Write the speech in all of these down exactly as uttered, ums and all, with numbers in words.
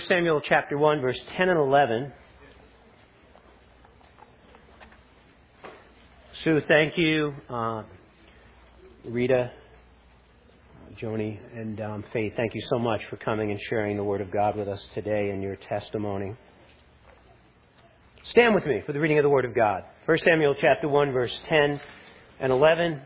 First Samuel chapter one, verse ten and eleven. Sue, thank you. Uh, Rita, Joni, and um, Faith, thank you so much for coming and sharing the Word of God with us today and your testimony. Stand with me for the reading of the Word of God. First Samuel chapter one, verse ten and eleven.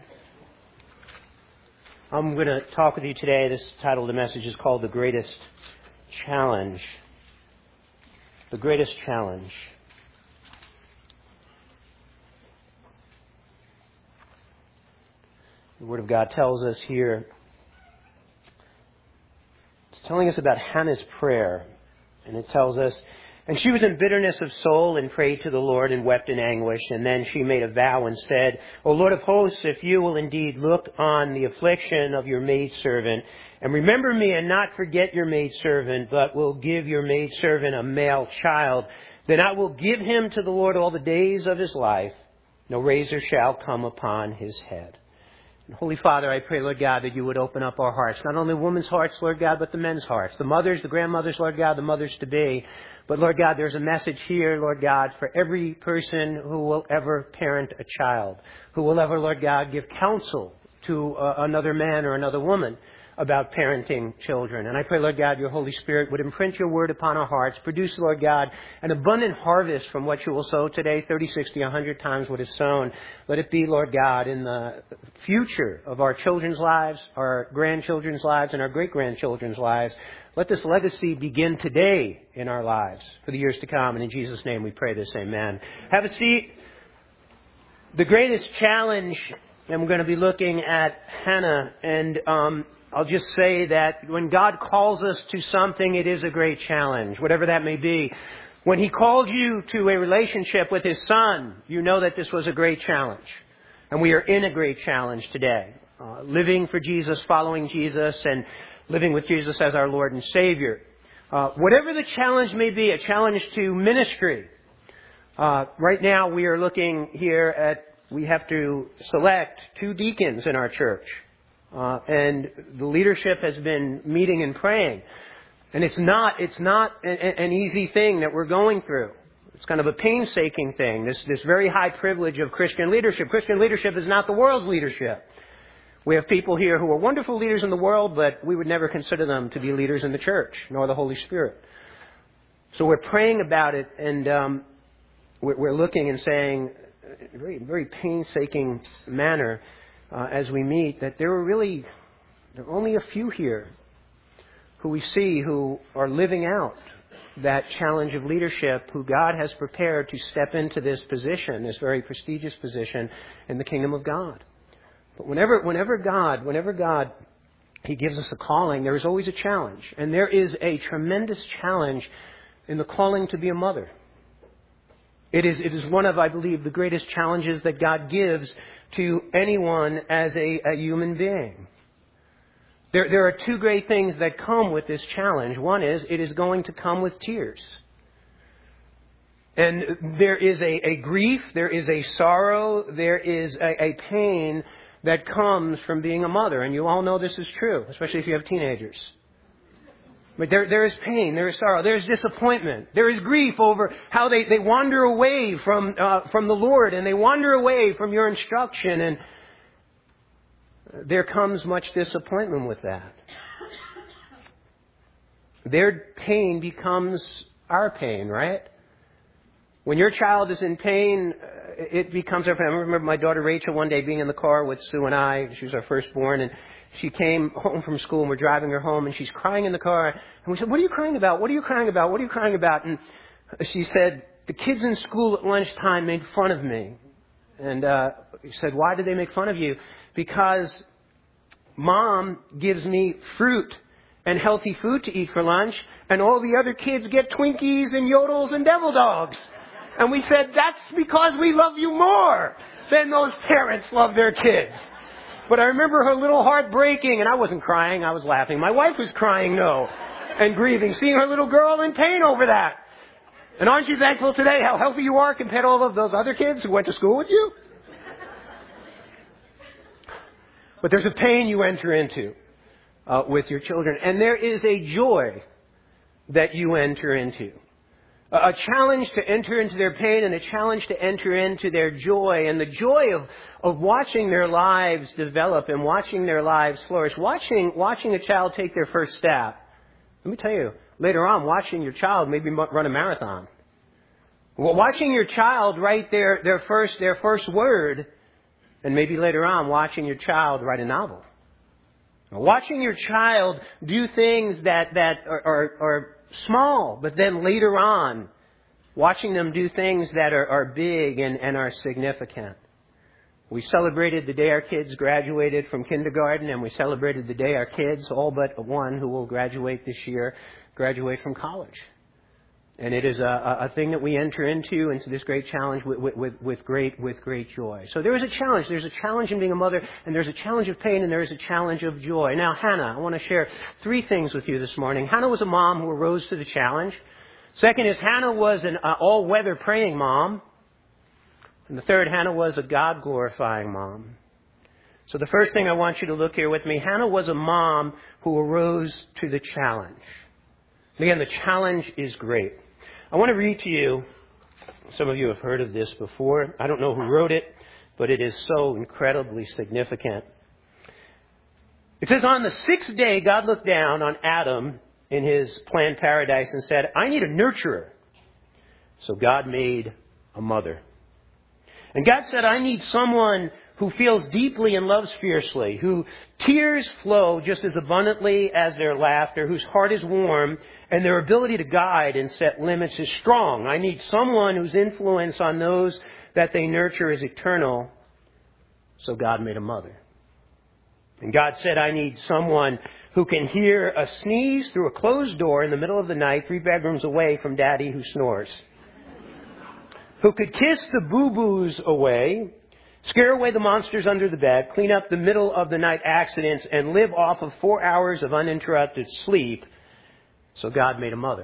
I'm going to talk with you today. This title of the message is called The Greatest Challenge. The Greatest Challenge. The Word of God tells us here, it's telling us about Hannah's prayer. And it tells us, and she was in bitterness of soul and prayed to the Lord and wept in anguish. And then she made a vow and said, O Lord of hosts, if you will indeed look on the affliction of your maidservant and remember me and not forget your maidservant, but will give your maidservant a male child, then I will give him to the Lord all the days of his life. No razor shall come upon his head. And Holy Father, I pray, Lord God, that you would open up our hearts, not only women's hearts, Lord God, but the men's hearts, the mothers, the grandmothers, Lord God, the mothers to be. But Lord God, there's a message here, Lord God, for every person who will ever parent a child, who will ever, Lord God, give counsel to uh, another man or another woman about parenting children. And I pray, Lord God, your Holy Spirit would imprint your word upon our hearts, produce, Lord God, an abundant harvest from what you will sow today, thirty, sixty, one hundred times what is sown. Let it be, Lord God, in the future of our children's lives, our grandchildren's lives, and our great-grandchildren's lives. Let this legacy begin today in our lives for the years to come. And in Jesus' name we pray this, amen. Have a seat. The greatest challenge, and we're going to be looking at Hannah, and um, I'll just say that when God calls us to something, it is a great challenge, whatever that may be. When He called you to a relationship with His Son, you know that this was a great challenge. And we are in a great challenge today. Uh, living for Jesus, following Jesus, and living with Jesus as our Lord and Savior. Uh, whatever the challenge may be, a challenge to ministry. Uh, right now we are looking here at, we have to select two deacons in our church. Uh, and the leadership has been meeting and praying. And it's not, it's not a, an easy thing that we're going through. It's kind of a painstaking thing, this, this very high privilege of Christian leadership. Christian leadership is not the world's leadership. We have people here who are wonderful leaders in the world, but we would never consider them to be leaders in the church, nor the Holy Spirit. So we're praying about it, and um, we're, we're looking and saying, in a very, very painstaking manner, Uh, as we meet, that there are really, there are only a few here who we see who are living out that challenge of leadership, who God has prepared to step into this position, this very prestigious position in the kingdom of God. But whenever, whenever God, whenever God, He gives us a calling, there is always a challenge. And there is a tremendous challenge in the calling to be a mother. It is, it is one of, I believe, the greatest challenges that God gives to anyone as a, a human being. There, there are two great things that come with this challenge. One is, it is going to come with tears. And there is a, a grief, there is a sorrow, there is a, a pain that comes from being a mother. And you all know this is true, especially if you have teenagers. But there, there is pain, there is sorrow, there is disappointment, there is grief over how they, they wander away from uh, from the Lord, and they wander away from your instruction, and there comes much disappointment with that. Their pain becomes our pain, right? When your child is in pain, it becomes our pain. I remember my daughter Rachel one day being in the car with Sue and I. She was our firstborn, and she came home from school, and we're driving her home, and she's crying in the car. And we said, what are you crying about? What are you crying about? What are you crying about? And she said, the kids in school at lunchtime made fun of me. And uh, he said, why did they make fun of you? Because Mom gives me fruit and healthy food to eat for lunch, and all the other kids get Twinkies and Yodels and Devil Dogs. And we said, that's because we love you more than those parents love their kids. But I remember her little heart breaking, and I wasn't crying, I was laughing. My wife was crying, no, and grieving, seeing her little girl in pain over that. And aren't you thankful today how healthy you are compared to all of those other kids who went to school with you? But there's a pain you enter into uh, with your children. And there is a joy that you enter into. A challenge to enter into their pain and a challenge to enter into their joy, and the joy of, of watching their lives develop and watching their lives flourish. Watching, watching a child take their first step. Let me tell you, later on, watching your child maybe run a marathon. Well, watching your child write their, their first, their first word, and maybe later on, watching your child write a novel. Watching your child do things that, that are, are, are small, but then later on, watching them do things that are, are big and, and are significant. We celebrated the day our kids graduated from kindergarten, and we celebrated the day our kids, all but one who will graduate this year, graduate from college. And it is a, a thing that we enter into, into this great challenge with, with, with great, with great joy. So there is a challenge. There's a challenge in being a mother, and there's a challenge of pain, and there is a challenge of joy. Now, Hannah, I want to share three things with you this morning. Hannah was a mom who arose to the challenge. Second is Hannah was an uh, all-weather praying mom. And the third, Hannah was a God-glorifying mom. So the first thing I want you to look here with me, Hannah was a mom who arose to the challenge. And again, the challenge is great. I want to read to you, some of you have heard of this before. I don't know who wrote it, but it is so incredibly significant. It says, on the sixth day, God looked down on Adam in his planned paradise and said, I need a nurturer. So God made a mother. And God said, I need someone who feels deeply and loves fiercely, who tears flow just as abundantly as their laughter, whose heart is warm, and their ability to guide and set limits is strong. I need someone whose influence on those that they nurture is eternal. So God made a mother. And God said, I need someone who can hear a sneeze through a closed door in the middle of the night, three bedrooms away from Daddy who snores. Who could kiss the boo-boos away, scare away the monsters under the bed, clean up the middle of the night accidents, and live off of four hours of uninterrupted sleep. So God made a mother.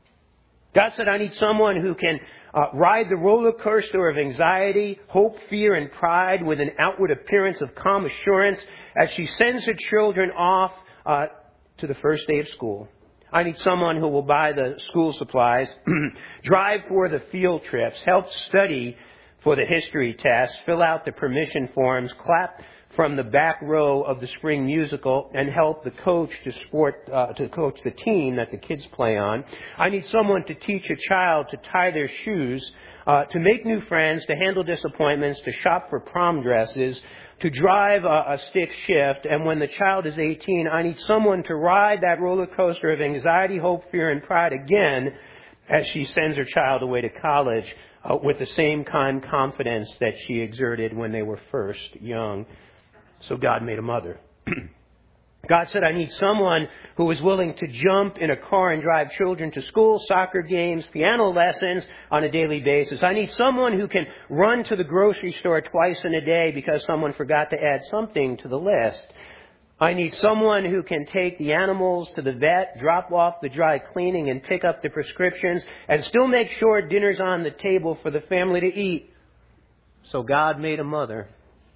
God said, I need someone who can uh, ride the roller coaster of anxiety, hope, fear, and pride with an outward appearance of calm assurance as she sends her children off uh, to the first day of school. I need someone who will buy the school supplies, drive for the field trips, help study for the history test, fill out the permission forms, clap from the back row of the spring musical, and help the coach to sport uh, to coach the team that the kids play on. I need someone to teach a child to tie their shoes, uh, to make new friends, to handle disappointments, to shop for prom dresses, to drive a, a stick shift. And when the child is eighteen, I need someone to ride that roller coaster of anxiety, hope, fear, and pride again as she sends her child away to college uh, with the same kind of confidence that she exerted when they were first young. So God made a mother. God said, I need someone who is willing to jump in a car and drive children to school, soccer games, piano lessons on a daily basis. I need someone who can run to the grocery store twice in a day because someone forgot to add something to the list. I need someone who can take the animals to the vet, drop off the dry cleaning, and pick up the prescriptions, and still make sure dinner's on the table for the family to eat. So God made a mother.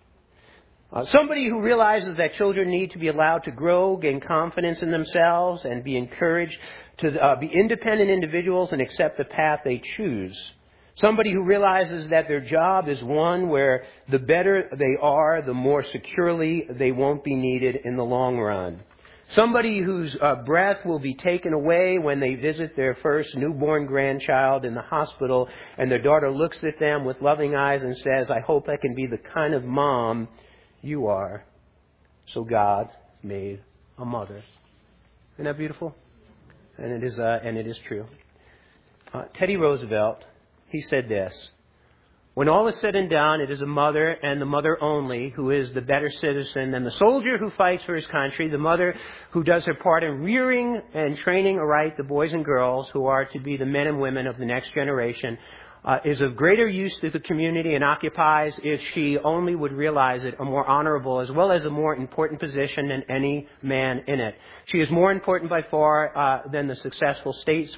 Uh, somebody who realizes that children need to be allowed to grow, gain confidence in themselves, and be encouraged to uh, be independent individuals and accept the path they choose. Somebody who realizes that their job is one where the better they are, the more securely they won't be needed in the long run. Somebody whose uh, breath will be taken away when they visit their first newborn grandchild in the hospital, and their daughter looks at them with loving eyes and says, I hope I can be the kind of mom you are. So God made a mother. Isn't that beautiful? And it is, uh, and it is true. Uh, Teddy Roosevelt, he said this: when all is said and done, it is a mother, and the mother only, who is the better citizen than the soldier who fights for his country, the mother who does her part in rearing and training aright the boys and girls who are to be the men and women of the next generation. Uh, is of greater use to the community and occupies, if she only would realize it, a more honorable as well as a more important position than any man in it. She is more important by far uh, than the successful statesman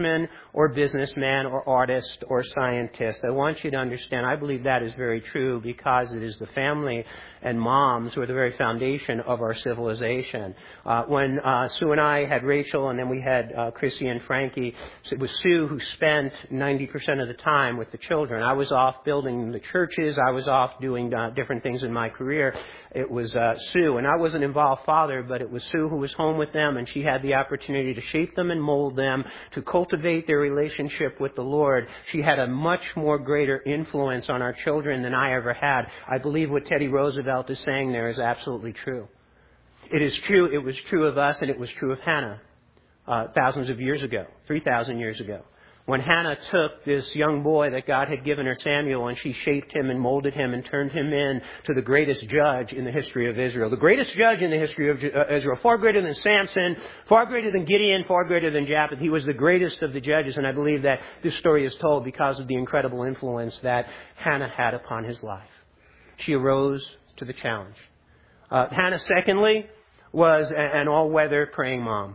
or businessman or artist or scientist. I want you to understand, I believe that is very true because it is the family and moms who are the very foundation of our civilization. Uh, when uh, Sue and I had Rachel, and then we had uh, Chrissy and Frankie, it was Sue who spent ninety percent of the time with the children. I was off building the churches. I was off doing uh, different things in my career. It was uh, Sue, and I wasn't involved father, but it was Sue who was home with them, and she had the opportunity to shape them and mold them, to cultivate their relationship with the Lord. She had a much more greater influence on our children than I ever had. I believe what Teddy Roosevelt is saying there is absolutely true. It is true. It was true of us, and it was true of Hannah uh, thousands of years ago, three thousand years ago. When Hannah took this young boy that God had given her, Samuel, and she shaped him and molded him and turned him in to the greatest judge in the history of Israel. The greatest judge in the history of Israel, far greater than Samson, far greater than Gideon, far greater than Japheth. He was the greatest of the judges, and I believe that this story is told because of the incredible influence that Hannah had upon his life. She arose to the challenge. Uh, Hannah, secondly, was an all-weather praying mom.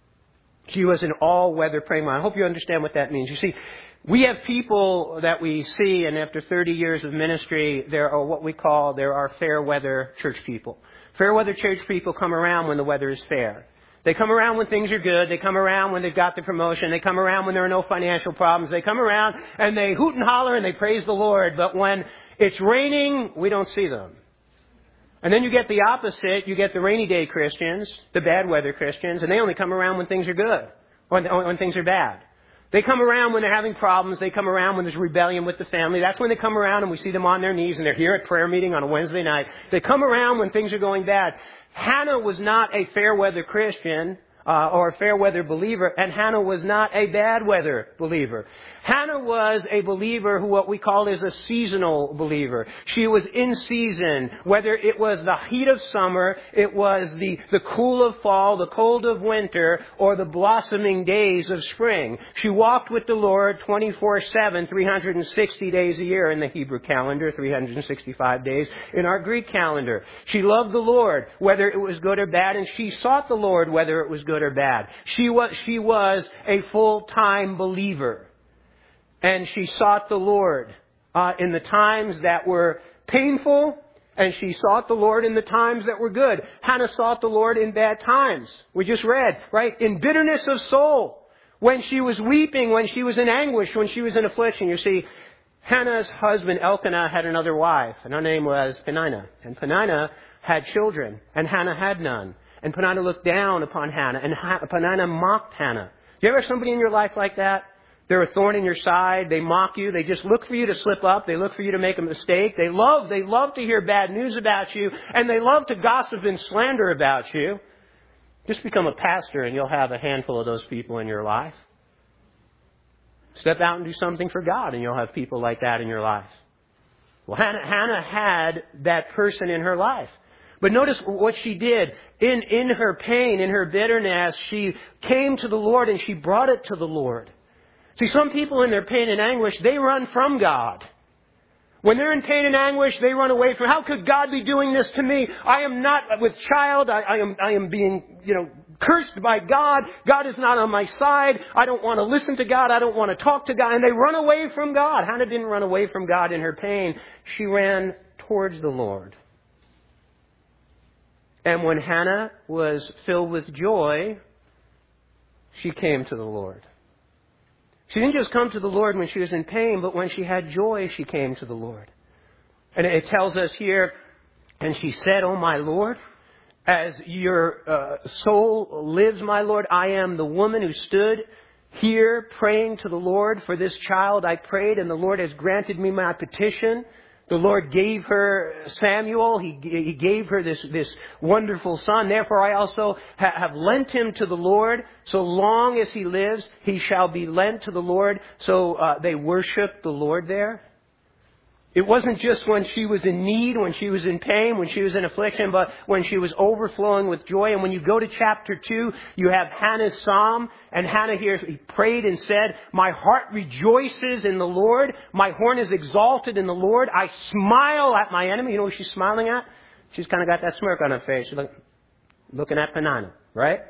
She was an all-weather praying mom. I hope you understand what that means. You see, we have people that we see, and after thirty years of ministry, there are what we call, there are fair-weather church people. Fair-weather church people come around when the weather is fair. They come around when things are good. They come around when they've got the promotion. They come around when there are no financial problems. They come around and they hoot and holler and they praise the Lord. But when it's raining, we don't see them. And then you get the opposite. You get the rainy day Christians, the bad weather Christians, and they only come around when things are good, when, when things are bad. They come around when they're having problems. They come around when there's rebellion with the family. That's when they come around and we see them on their knees and they're here at prayer meeting on a Wednesday night. They come around when things are going bad. Hannah was not a fair weather Christian uh, or a fair weather believer, and Hannah was not a bad weather believer. Hannah was a believer who what we call is a seasonal believer. She was in season, whether it was the heat of summer, it was the, the cool of fall, the cold of winter, or the blossoming days of spring. She walked with the Lord twenty-four seven, three hundred sixty days a year in the Hebrew calendar, three hundred sixty-five days in our Greek calendar. She loved the Lord, whether it was good or bad, and she sought the Lord, whether it was good or bad. She was, she was a full-time believer. And she sought the Lord uh, in the times that were painful, and she sought the Lord in the times that were good. Hannah sought the Lord in bad times. We just read, right? In bitterness of soul. When she was weeping, when she was in anguish, when she was in affliction. You see, Hannah's husband Elkanah had another wife, and her name was Peninnah. And Peninnah had children, and Hannah had none. And Peninnah looked down upon Hannah, and Peninnah mocked Hannah. Do you ever have somebody in your life like that? They're a thorn in your side. They mock you. They just look for you to slip up. They look for you to make a mistake. They love, they love to hear bad news about you, and they love to gossip and slander about you. Just become a pastor and you'll have a handful of those people in your life. Step out and do something for God and you'll have people like that in your life. Well, Hannah, Hannah had that person in her life. But notice what she did. In, in her pain, in her bitterness, she came to the Lord and she brought it to the Lord. See, some people in their pain and anguish, they run from God. When they're in pain and anguish, they run away from, how could God be doing this to me? I am not with child. I, I am, I am being, you know, cursed by God. God is not on my side. I don't want to listen to God. I don't want to talk to God. And they run away from God. Hannah didn't run away from God in her pain. She ran towards the Lord. And when Hannah was filled with joy, she came to the Lord. She didn't just come to the Lord when she was in pain, but when she had joy, she came to the Lord. And it tells us here, and she said, "Oh, my Lord, as your uh, soul lives, my Lord, I am the woman who stood here praying to the Lord for this child. I prayed, and the Lord has granted me my petition." The Lord gave her Samuel. He, he gave her this, this wonderful son. Therefore, I also ha- have lent him to the Lord. So long as he lives, he shall be lent to the Lord. So uh, they worship the Lord there. It wasn't just when she was in need, when she was in pain, when she was in affliction, but when she was overflowing with joy. And when you go to chapter two, you have Hannah's psalm. And Hannah here he prayed and said, "My heart rejoices in the Lord. My horn is exalted in the Lord. I smile at my enemy." You know what she's smiling at? She's kind of got that smirk on her face. She's like, looking at Peninnah, right?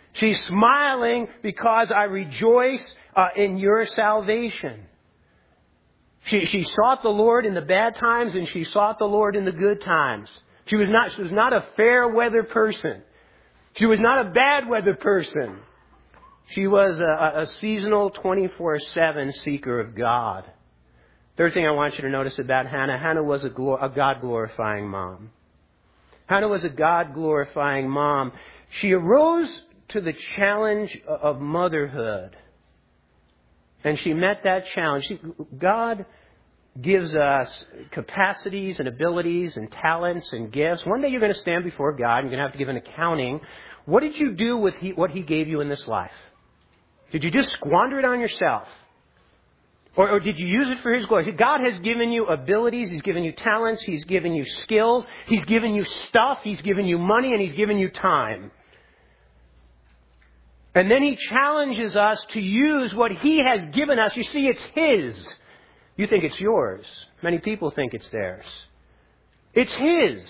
She's smiling because I rejoice uh, in your salvation. She, she sought the Lord in the bad times and she sought the Lord in the good times. She was not, she was not a fair weather person. She was not a bad weather person. She was a, a seasonal twenty-four seven seeker of God. Third thing I want you to notice about Hannah, Hannah was a, glor- a God-glorifying mom. Hannah was a God-glorifying mom. She arose to the challenge of motherhood. And she met that challenge. She, God gives us capacities and abilities and talents and gifts. One day you're going to stand before God and you're going to have to give an accounting. What did you do with he, what He gave you in this life? Did you just squander it on yourself? Or, or did you use it for His glory? God has given you abilities. He's given you talents. He's given you skills. He's given you stuff. He's given you money. And He's given you time. And then He challenges us to use what He has given us. You see, it's His. You think it's yours. Many people think it's theirs. It's His.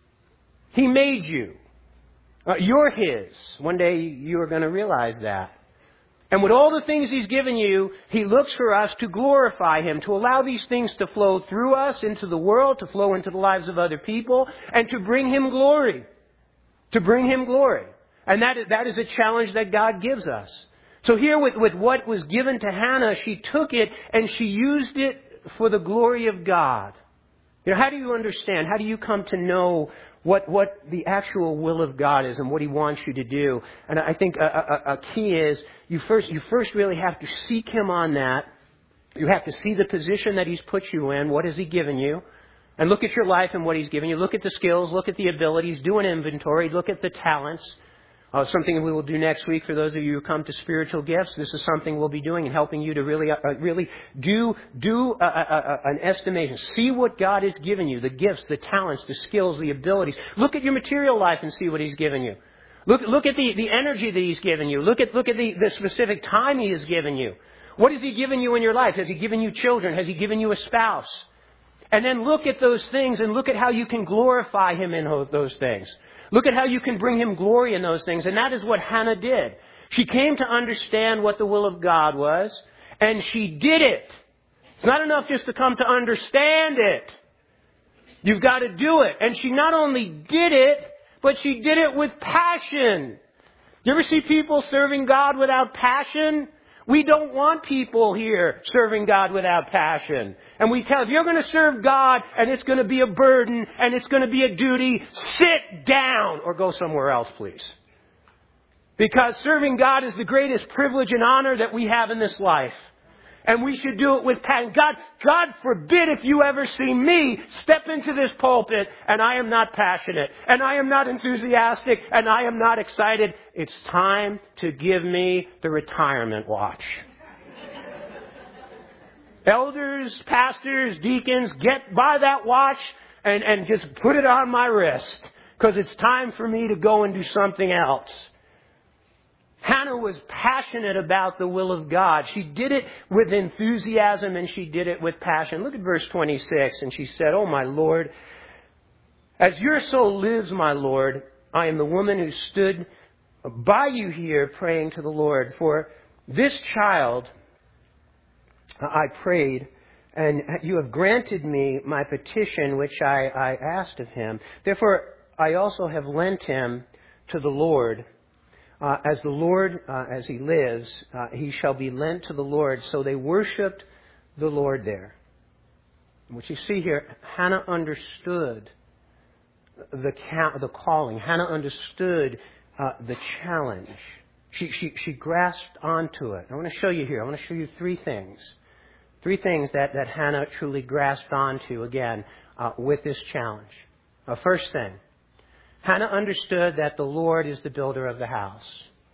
He made you. Uh, you're His. One day you are going to realize that. And with all the things He's given you, He looks for us to glorify Him, to allow these things to flow through us into the world, to flow into the lives of other people, and to bring Him glory. To bring Him glory. And that is, that is a challenge that God gives us. So here with, with what was given to Hannah, she took it and she used it for the glory of God. You know, how do you understand? How do you come to know what, what the actual will of God is and what He wants you to do? And I think a, a, a key is you first, you first really have to seek Him on that. You have to see the position that He's put you in. What has He given you? And look at your life and what He's given you. Look at the skills. Look at the abilities. Do an inventory. Look at the talents. Uh, something we will do next week for those of you who come to spiritual gifts. This is something we'll be doing and helping you to really, uh, really do do uh, uh, uh, an estimation. See what God has given you, the gifts, the talents, the skills, the abilities. Look at your material life and see what He's given you. Look, look at the, the energy that He's given you. Look at, look at the, the specific time He has given you. What has He given you in your life? Has He given you children? Has He given you a spouse? And then look at those things and look at how you can glorify Him in those things. Look at how you can bring Him glory in those things. And that is what Hannah did. She came to understand what the will of God was, and she did it. It's not enough just to come to understand it. You've got to do it. And she not only did it, but she did it with passion. You ever see people serving God without passion? We don't want people here serving God without passion. And we tell, if you're going to serve God and it's going to be a burden and it's going to be a duty, sit down or go somewhere else, please. Because serving God is the greatest privilege and honor that we have in this life. And we should do it with passion. God, God forbid if you ever see me step into this pulpit and I am not passionate and I am not enthusiastic and I am not excited. It's time to give me the retirement watch. Elders, pastors, deacons, get by that watch and, and just put it on my wrist because it's time for me to go and do something else. Hannah was passionate about the will of God. She did it with enthusiasm and she did it with passion. Look at verse twenty-six. And she said, "Oh, my Lord, as your soul lives, my Lord, I am the woman who stood by you here praying to the Lord. For this child I prayed, and you have granted me my petition which I, I asked of Him. Therefore, I also have lent him to the Lord. Uh, as the Lord, uh, as He lives, uh, he shall be lent to the Lord." So they worshipped the Lord there. What you see here, Hannah understood the ca- the calling. Hannah understood uh, the challenge. She, she, she grasped onto it. I want to show you here. I want to show you three things. Three things that, that Hannah truly grasped onto, again, uh, with this challenge. Uh, first thing, Hannah understood that the Lord is the builder of the house.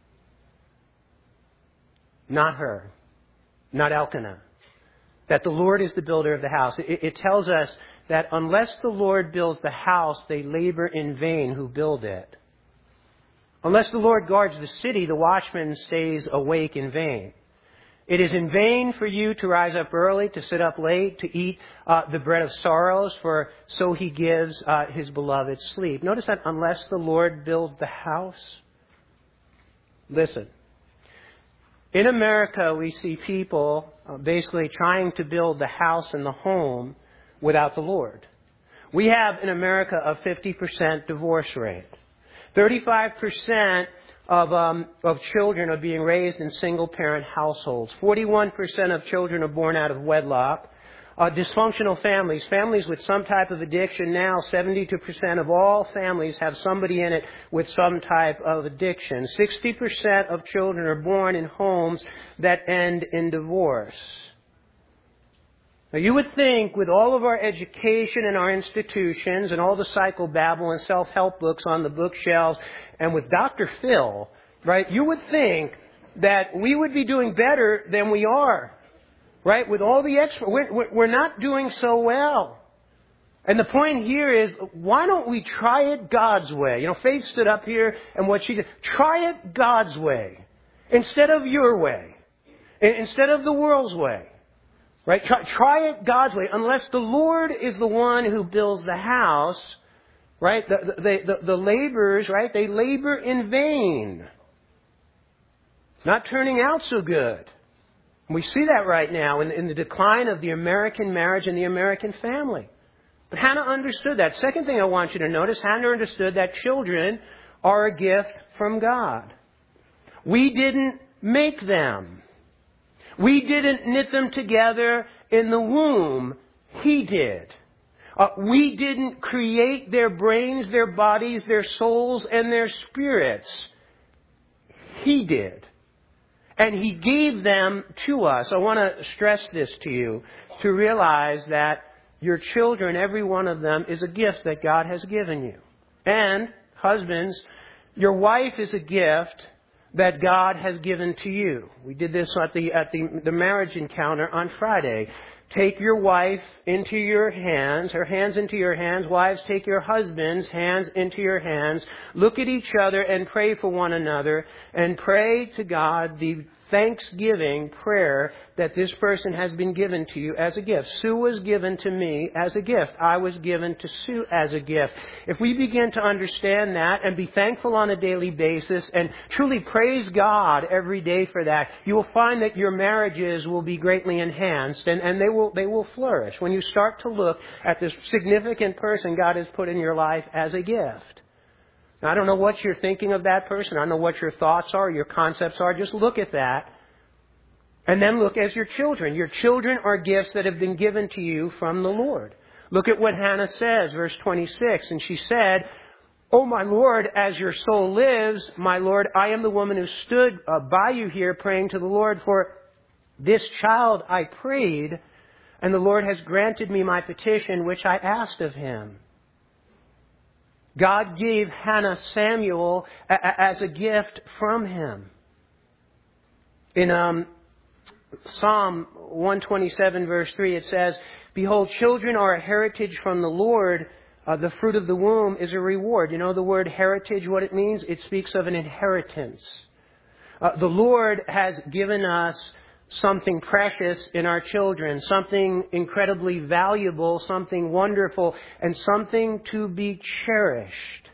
Not her. Not Elkanah. That the Lord is the builder of the house. It, it tells us that unless the Lord builds the house, they labor in vain who build it. Unless the Lord guards the city, the watchman stays awake in vain. It is in vain for you to rise up early, to sit up late, to eat uh, the bread of sorrows, for so He gives uh, His beloved sleep. Notice that unless the Lord builds the house, Listen. In America, we see people uh, basically trying to build the house and the home without the Lord. We have in America a fifty percent divorce rate. thirty-five percent of, um, of children are being raised in single-parent households. forty-one percent of children are born out of wedlock. Uh, dysfunctional families, families with some type of addiction. Now, seventy-two percent of all families have somebody in it with some type of addiction. sixty percent of children are born in homes that end in divorce. Now, you would think with all of our education and our institutions and all the psychobabble and self-help books on the bookshelves and with Doctor Phil, right, you would think that we would be doing better than we are. Right? With all the extra, we're, we're not doing so well. And the point here is, why don't we try it God's way? You know, Faith stood up here and what she did, try it God's way. Instead of your way. Instead of the world's way. Right? Try, try it God's way. Unless the Lord is the one who builds the house, right? The, the, the, the laborers, right? They labor in vain. It's not turning out so good. We see that right now in, in the decline of the American marriage and the American family. But Hannah understood that. Second thing I want you to notice, Hannah understood that children are a gift from God. We didn't make them. We didn't knit them together in the womb. He did. Uh, we didn't create their brains, their bodies, their souls, and their spirits. He did. And He gave them to us. I want to stress this to you, to realize that your children, every one of them, is a gift that God has given you. And, husbands, your wife is a gift that God has given to you. We did this at the, at the, the marriage encounter on Friday. Take your wife into your hands, her hands into your hands. Wives, take your husband's hands into your hands. Look at each other and pray for one another. And pray to God the thanksgiving prayer that this person has been given to you as a gift. Sue was given to me as a gift. I was given to Sue as a gift. If we begin to understand that and be thankful on a daily basis and truly praise God every day for that, you will find that your marriages will be greatly enhanced and, and they will they will flourish when you start to look at this significant person God has put in your life as a gift. Now, I don't know what you're thinking of that person. I don't know what your thoughts are, your concepts are. Just look at that. And then look as your children. Your children are gifts that have been given to you from the Lord. Look at what Hannah says, verse twenty-six. And she said, "Oh, my Lord, as your soul lives, my Lord, I am the woman who stood uh, by you here praying to the Lord. For this child I prayed, and the Lord has granted me my petition, which I asked of Him." God gave Hannah Samuel as a gift from Him. In um, Psalm one twenty-seven, verse three, it says, "Behold, children are a heritage from the Lord. Uh, the fruit of the womb is a reward." You know the word heritage, what it means? It speaks of an inheritance. Uh, the Lord has given us something precious in our children, something incredibly valuable, something wonderful, and something to be cherished.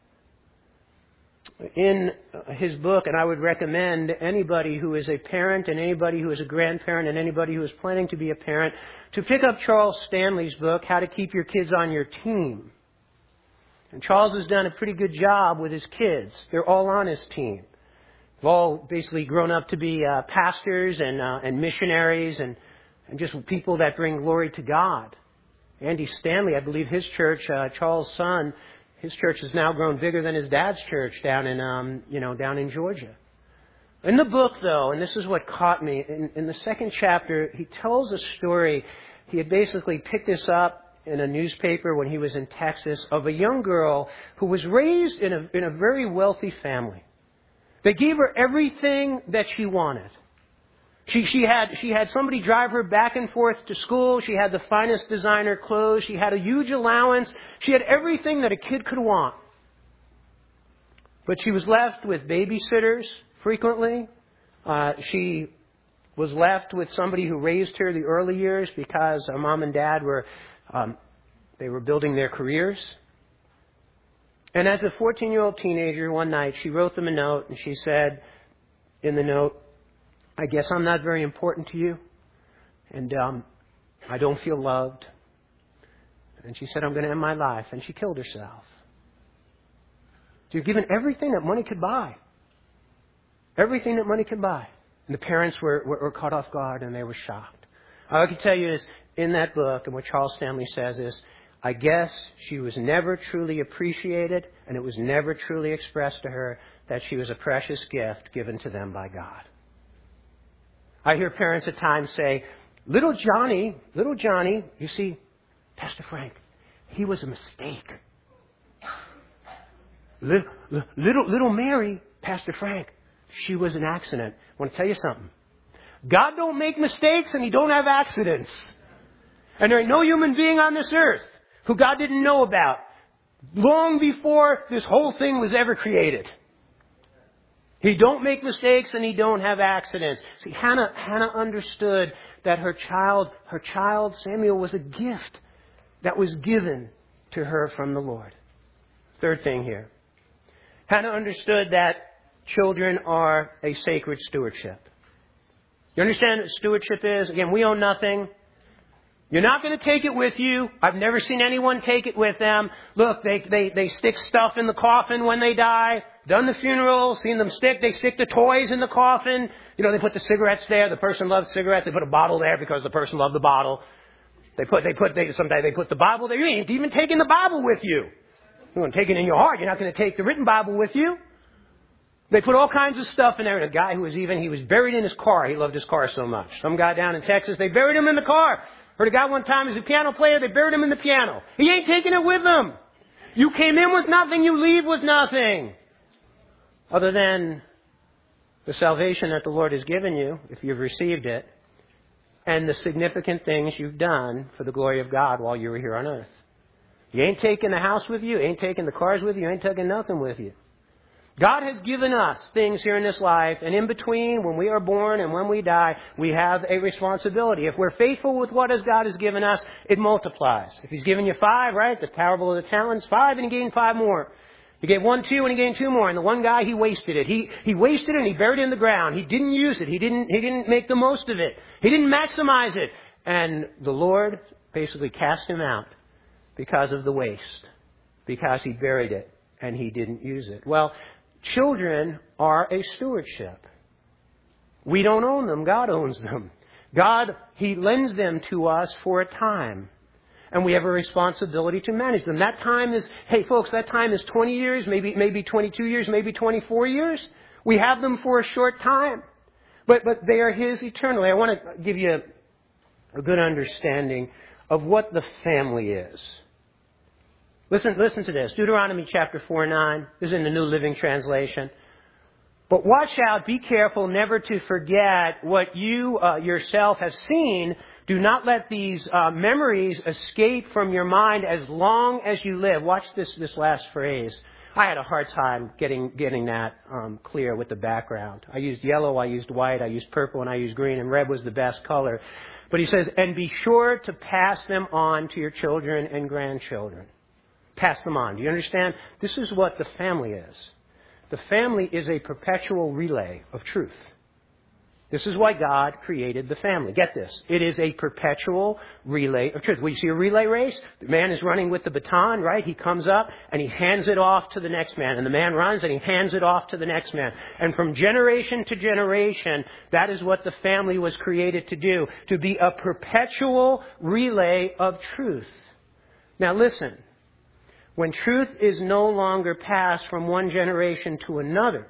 In his book, and I would recommend anybody who is a parent and anybody who is a grandparent and anybody who is planning to be a parent to pick up Charles Stanley's book, How to Keep Your Kids on Your Team. And Charles has done a pretty good job with his kids. They're all on his team. They've all basically grown up to be uh, pastors and uh, and missionaries and, and just people that bring glory to God. Andy Stanley, I believe his church, uh, Charles' son, his church has now grown bigger than his dad's church down in um, you know down in Georgia. In the book, though, and this is what caught me, in, in the second chapter, he tells a story. He had basically picked this up in a newspaper when he was in Texas of a young girl who was raised in a in a very wealthy family. They gave her everything that she wanted. She, she had, she had somebody drive her back and forth to school. She had the finest designer clothes. She had a huge allowance. She had everything that a kid could want. But she was left with babysitters frequently. Uh, she was left with somebody who raised her the early years because her mom and dad were, um, they were building their careers. And as a fourteen-year-old teenager, one night, she wrote them a note and she said, in the note, I guess I'm not very important to you. And um, I don't feel loved. And she said, I'm going to end my life. And she killed herself. She was given everything that money could buy. Everything that money could buy. And the parents were, were, were caught off guard and they were shocked. All I can tell you is, in that book, and what Charles Stanley says is, I guess she was never truly appreciated, and it was never truly expressed to her that she was a precious gift given to them by God. I hear parents at times say, little Johnny, little Johnny, you see, Pastor Frank, he was a mistake. Little, little, little Mary, Pastor Frank, she was an accident. I want to tell you something. God don't make mistakes and He don't have accidents. And there ain't no human being on this earth who God didn't know about long before this whole thing was ever created. He don't make mistakes and He don't have accidents. See, Hannah, Hannah understood that her child, her child Samuel was a gift that was given to her from the Lord. Third thing here. Hannah understood that children are a sacred stewardship. You understand what stewardship is? Again, we own nothing. You're not going to take it with you. I've never seen anyone take it with them. Look, they, they, they stick stuff in the coffin when they die. Done the funeral, seen them stick. They stick the toys in the coffin. You know, they put the cigarettes there. The person loves cigarettes. They put a bottle there because the person loved the bottle. They put, they put, they, sometimes they put the Bible there. You ain't even taking the Bible with you. You're going to take it in your heart. You're not going to take the written Bible with you. They put all kinds of stuff in there. And a guy who was even, he was buried in his car. He loved his car so much. Some guy down in Texas, they buried him in the car. Heard a guy one time, he's a piano player, they buried him in the piano. He ain't taking it with him. You came in with nothing, you leave with nothing. Other than the salvation that the Lord has given you, if you've received it, and the significant things you've done for the glory of God while you were here on earth. You ain't taking the house with you, you ain't taking the cars with you, you ain't taking nothing with you. God has given us things here in this life, and in between, when we are born and when we die, we have a responsibility. If we're faithful with what God has given us, it multiplies. If He's given you five, right, the parable of the talents, five, and He gained five more. He gave one, two, and He gained two more. And the one guy, he wasted it. He he wasted it and he buried it in the ground. He didn't use it. He didn't he didn't make the most of it. He didn't maximize it. And the Lord basically cast him out because of the waste, because he buried it and he didn't use it. Well, children are a stewardship. We don't own them. God owns them. God, He lends them to us for a time. And we have a responsibility to manage them. That time is, hey folks, that time is twenty years, maybe maybe twenty-two years, maybe twenty-four years. We have them for a short time. But but they are His eternally. I want to give you a, a good understanding of what the family is. Listen, listen to this. Deuteronomy chapter four nine. This is in the New Living Translation. But watch out, be careful never to forget what you uh, yourself have seen. Do not let these uh, memories escape from your mind as long as you live. Watch this this last phrase. I had a hard time getting getting that um, clear with the background. I used yellow, I used white, I used purple, and I used green, and red was the best color. But he says, and be sure to pass them on to your children and grandchildren. Pass them on. Do you understand? This is what the family is. The family is a perpetual relay of truth. This is why God created the family. Get this. It is a perpetual relay of truth. When you see a relay race, the man is running with the baton, right? He comes up and he hands it off to the next man. And the man runs and he hands it off to the next man. And from generation to generation, that is what the family was created to do. To be a perpetual relay of truth. Now listen. When truth is no longer passed from one generation to another,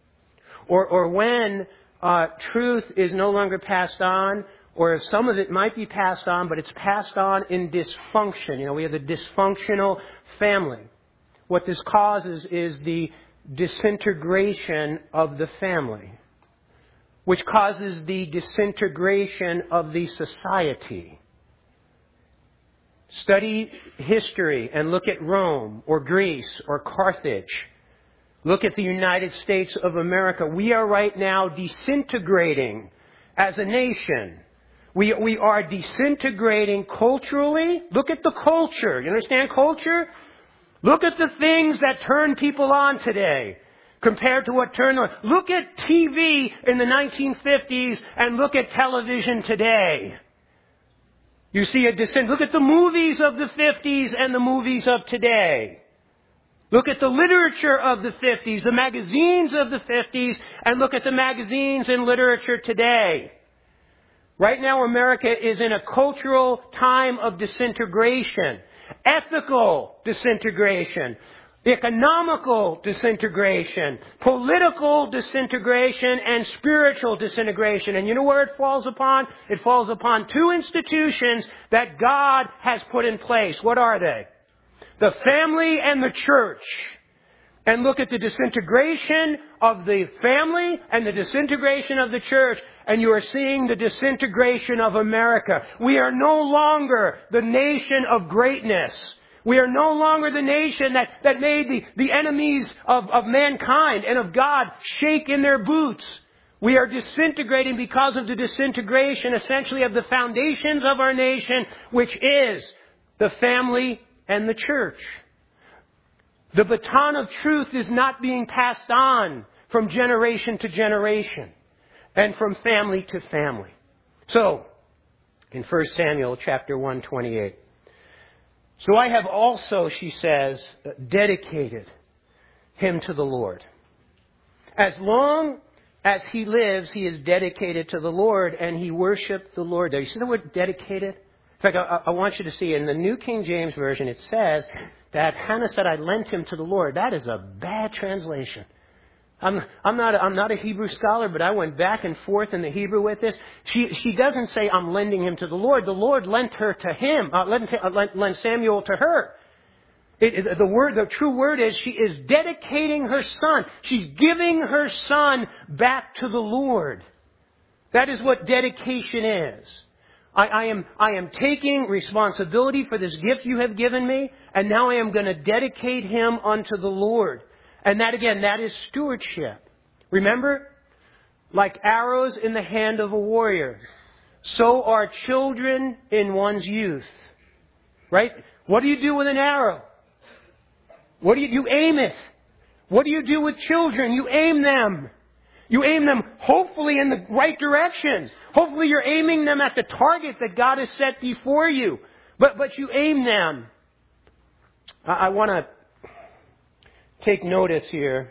or, or when uh, truth is no longer passed on, or if some of it might be passed on, but it's passed on in dysfunction. You know, we have a dysfunctional family. What this causes is the disintegration of the family, which causes the disintegration of the society. Study history and look at Rome or Greece or Carthage. Look at the United States of America. We are right now disintegrating as a nation. We, we are disintegrating culturally. Look at the culture. You understand culture? Look at the things that turn people on today. compared to what turned on. Look at T V in the nineteen fifties and look at television today. You see a descent. Look at the movies of the fifties and the movies of today. Look at the literature of the fifties, the magazines of the fifties, and look at the magazines and literature today. Right now, America is in a cultural time of disintegration, ethical disintegration, economical disintegration, political disintegration, and spiritual disintegration. And you know where it falls upon? It falls upon two institutions that God has put in place. What are they? The family and the church. And look at the disintegration of the family and the disintegration of the church. And you are seeing the disintegration of America. We are no longer the nation of greatness. We are no longer the nation that, that made the, the enemies of, of mankind and of God shake in their boots. We are disintegrating because of the disintegration essentially of the foundations of our nation, which is the family and the church. The baton of truth is not being passed on from generation to generation and from family to family. So, in First Samuel chapter one twenty-eight. So I have also, she says, dedicated him to the Lord. As long as he lives, he is dedicated to the Lord, and he worshiped the Lord there. You see the word dedicated? In fact, I, I want you to see in the New King James Version, it says that Hannah said, I lent him to the Lord. That is a bad translation. I'm, I'm not, a, I'm not a Hebrew scholar, but I went back and forth in the Hebrew with this. She, she doesn't say, I'm lending him to the Lord. The Lord lent her to him, uh, lent, uh, lent, lent Samuel to her. It, it, the word, the true word is she is dedicating her son. She's giving her son back to the Lord. That is what dedication is. I, I am, I am taking responsibility for this gift you have given me, and now I am going to dedicate him unto the Lord. And that again, that is stewardship. Remember, like arrows in the hand of a warrior, so are children in one's youth. Right? What do you do with an arrow? What do you, you aim it? What do you do with children? You aim them. You aim them hopefully in the right direction. Hopefully you're aiming them at the target that God has set before you. But, but you aim them. I, I want to take notice here.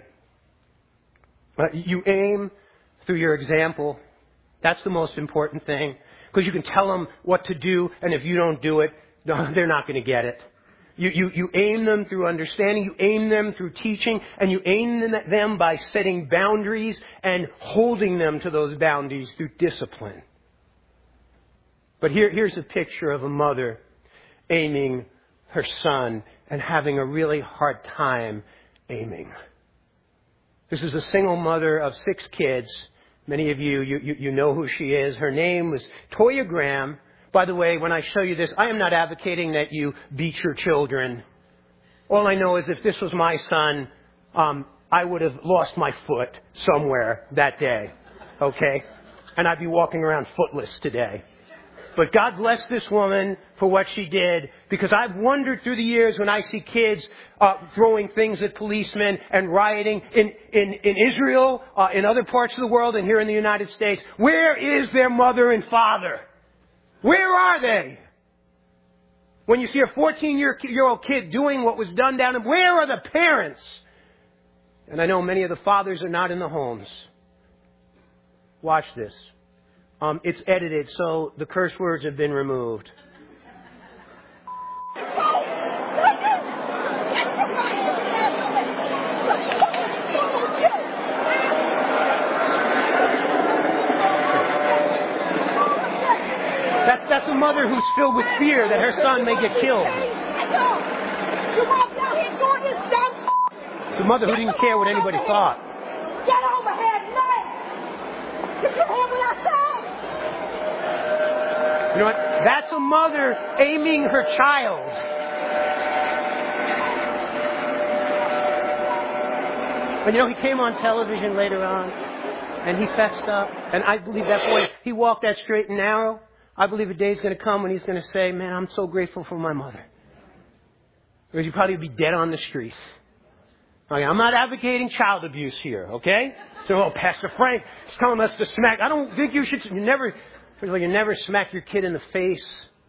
Uh, you aim through your example. That's the most important thing. Because you can tell them what to do, and if you don't do it, no, they're not going to get it. You, you, you aim them through understanding, you aim them through teaching, and you aim them by setting boundaries and holding them to those boundaries through discipline. But here, here's a picture of a mother aiming her son and having a really hard time aiming. This is a single mother of six kids. Many of you, you, you, you know who she is. Her name was Toya Graham. By the way, when I show you this, I am not advocating that you beat your children. All I know is if this was my son, um, I would have lost my foot somewhere that day. Okay? And I'd be walking around footless today. But God bless this woman for what she did, because I've wondered through the years when I see kids uh, throwing things at policemen and rioting in, in, in Israel, uh, in other parts of the world, and here in the United States, where is their mother and father? Where are they? When you see a fourteen-year-old kid doing what was done down, where are the parents? And I know many of the fathers are not in the homes. Watch this. Um, it's edited, so the curse words have been removed. That's, that's a mother who's filled with fear that her son may get killed. It's a mother who didn't care what anybody thought. Get over here tonight! Did you hear what I said? You know what? That's a mother aiming her child. But you know, he came on television later on, and he fessed up. And I believe that boy, he walked that straight and narrow. I believe a day's going to come when he's going to say, man, I'm so grateful for my mother. Or he'd probably be dead on the streets. Okay, I'm not advocating child abuse here, okay? So, oh, Pastor Frank is telling us to smack. I don't think you should. You never, first of all, you never smack your kid in the face.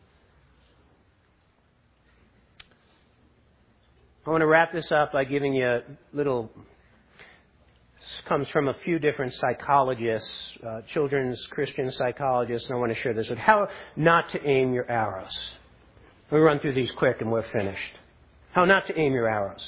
I want to wrap this up by giving you a little. This comes from a few different psychologists, uh, children's Christian psychologists, and I want to share this with how not to aim your arrows. We'll run through these quick and we're finished. How not to aim your arrows.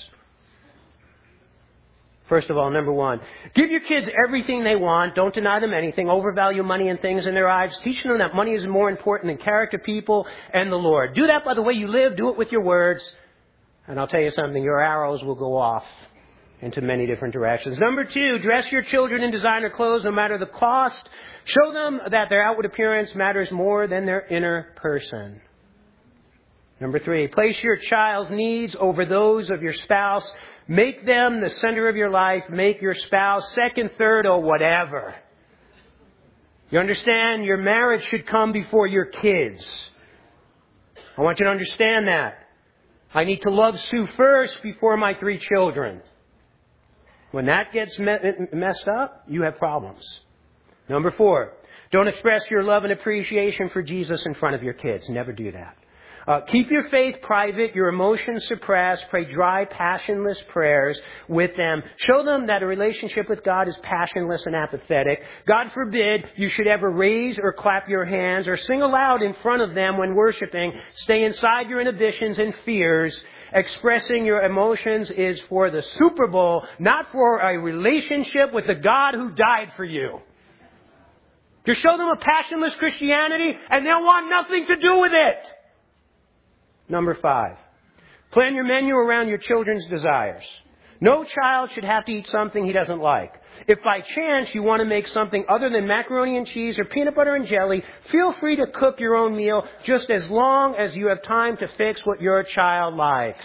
First of all, number one, give your kids everything they want. Don't deny them anything. Overvalue money and things in their lives. Teach them that money is more important than character, people, and the Lord. Do that by the way you live. Do it with your words. And I'll tell you something, your arrows will go off into many different directions. Number two, dress your children in designer clothes no matter the cost. Show them that their outward appearance matters more than their inner person. Number three, place your child's needs over those of your spouse. Make them the center of your life. Make your spouse second, third, or whatever. You understand? Your marriage should come before your kids. I want you to understand that. I need to love Sue first before my three children. When that gets me- messed up, you have problems. Number four, don't express your love and appreciation for Jesus in front of your kids. Never do that. Uh, keep your faith private, your emotions suppressed. Pray dry, passionless prayers with them. Show them that a relationship with God is passionless and apathetic. God forbid you should ever raise or clap your hands or sing aloud in front of them when worshiping. Stay inside your inhibitions and fears. Expressing your emotions is for the Super Bowl, not for a relationship with the God who died for you. You show them a passionless Christianity and they'll want nothing to do with it. Number five, plan your menu around your children's desires. No child should have to eat something he doesn't like. If by chance you want to make something other than macaroni and cheese or peanut butter and jelly, feel free to cook your own meal just as long as you have time to fix what your child likes.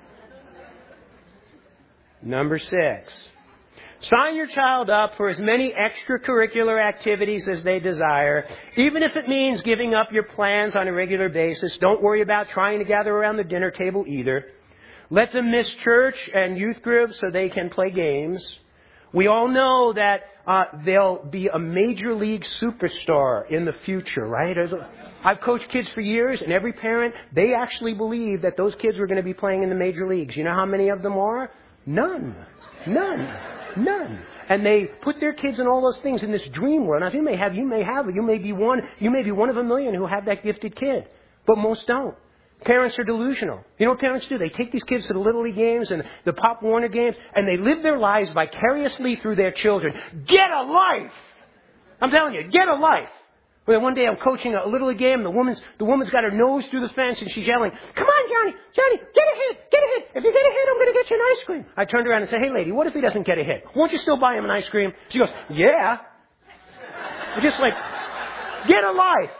Number six, sign your child up for as many extracurricular activities as they desire, even if it means giving up your plans on a regular basis. Don't worry about trying to gather around the dinner table either. Let them miss church and youth groups so they can play games. We all know that uh, they'll be a major league superstar in the future, right? I've coached kids for years, and every parent, they actually believe that those kids were going to be playing in the major leagues. You know how many of them are? None. None. None. And they put their kids in all those things in this dream world. Now, you may have, you may have, you may be one, you may be one of a million who have that gifted kid, but most don't. Parents are delusional. You know what parents do? They take these kids to the Little League games and the Pop Warner games, and they live their lives vicariously through their children. Get a life! I'm telling you, get a life. Well, one day I'm coaching a Little League game, and the woman's, the woman's got her nose through the fence, and she's yelling, "Come on, Johnny, Johnny, get a hit, get a hit. If you get a hit, I'm going to get you an ice cream." I turned around and said, "Hey, lady, what if he doesn't get a hit? Won't you still buy him an ice cream?" She goes, "Yeah." I'm just like, get a life.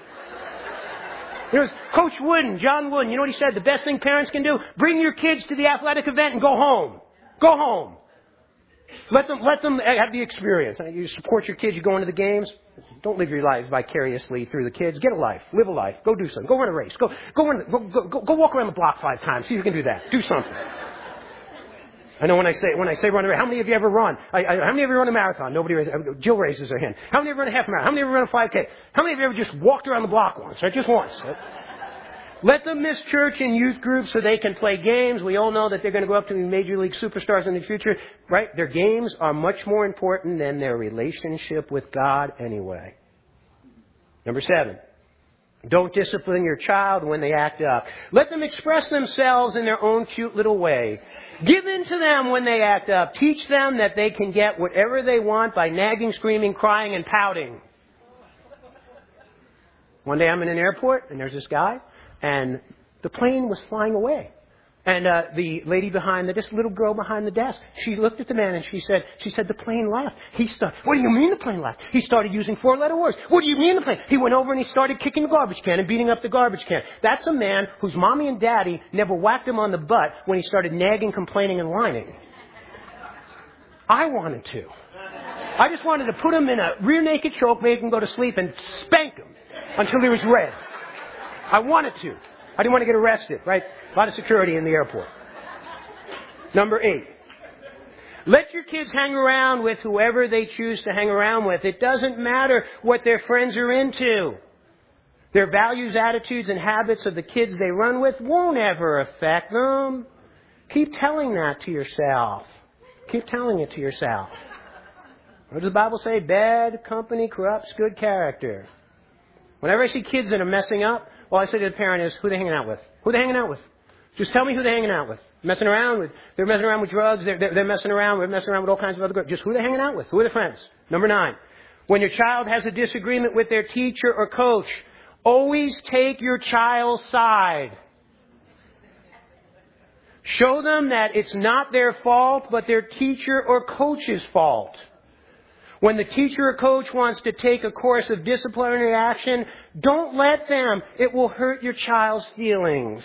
There's Coach Wooden, John Wooden. You know what he said? The best thing parents can do? Bring your kids to the athletic event and go home. Go home. Let them, let them have the experience. You support your kids. You go into the games. Don't live your lives vicariously through the kids. Get a life. Live a life. Go do something. Go run a race. Go, go, run, go, go, go, go walk around the block five times. See if you can do that. Do something. I know when I say when I say run a race, how many of you ever run? I, I, how many of you run a marathon? Nobody raises. Jill raises her hand. How many of you run a half marathon? How many of you run a five K? How many of you ever just walked around the block once? Right? Just once. Right? Let them miss church and youth groups so they can play games. We all know that they're going to go up to be major league superstars in the future, right? Their games are much more important than their relationship with God anyway. Number seven. Don't discipline your child when they act up. Let them express themselves in their own cute little way. Give in to them when they act up. Teach them that they can get whatever they want by nagging, screaming, crying, and pouting. One day I'm in an airport, and there's this guy, and the plane was flying away. And uh, the lady behind the, this little girl behind the desk, she looked at the man and she said, she said, the plane left. He started, what do you mean the plane left? He started using four-letter words. What do you mean the plane? He went over and he started kicking the garbage can and beating up the garbage can. That's a man whose mommy and daddy never whacked him on the butt when he started nagging, complaining, and whining. I wanted to. I just wanted to put him in a rear naked choke, make him go to sleep, and spank him until he was red. I wanted to. I didn't want to get arrested, right? A lot of security in the airport. Number eight. Let your kids hang around with whoever they choose to hang around with. It doesn't matter what their friends are into. Their values, attitudes, and habits of the kids they run with won't ever affect them. Keep telling that to yourself. Keep telling it to yourself. What does the Bible say? Bad company corrupts good character. Whenever I see kids that are messing up, all I say to the parent is, who are they hanging out with? Who are they hanging out with? Just tell me who they're hanging out with. Messing around with, they're messing around with drugs, they're, they're, they're messing around, they're messing around with all kinds of other groups. Just who they're hanging out with. Who are their friends? Number nine. When your child has a disagreement with their teacher or coach, always take your child's side. Show them that it's not their fault, but their teacher or coach's fault. When the teacher or coach wants to take a course of disciplinary action, don't let them. It will hurt your child's feelings.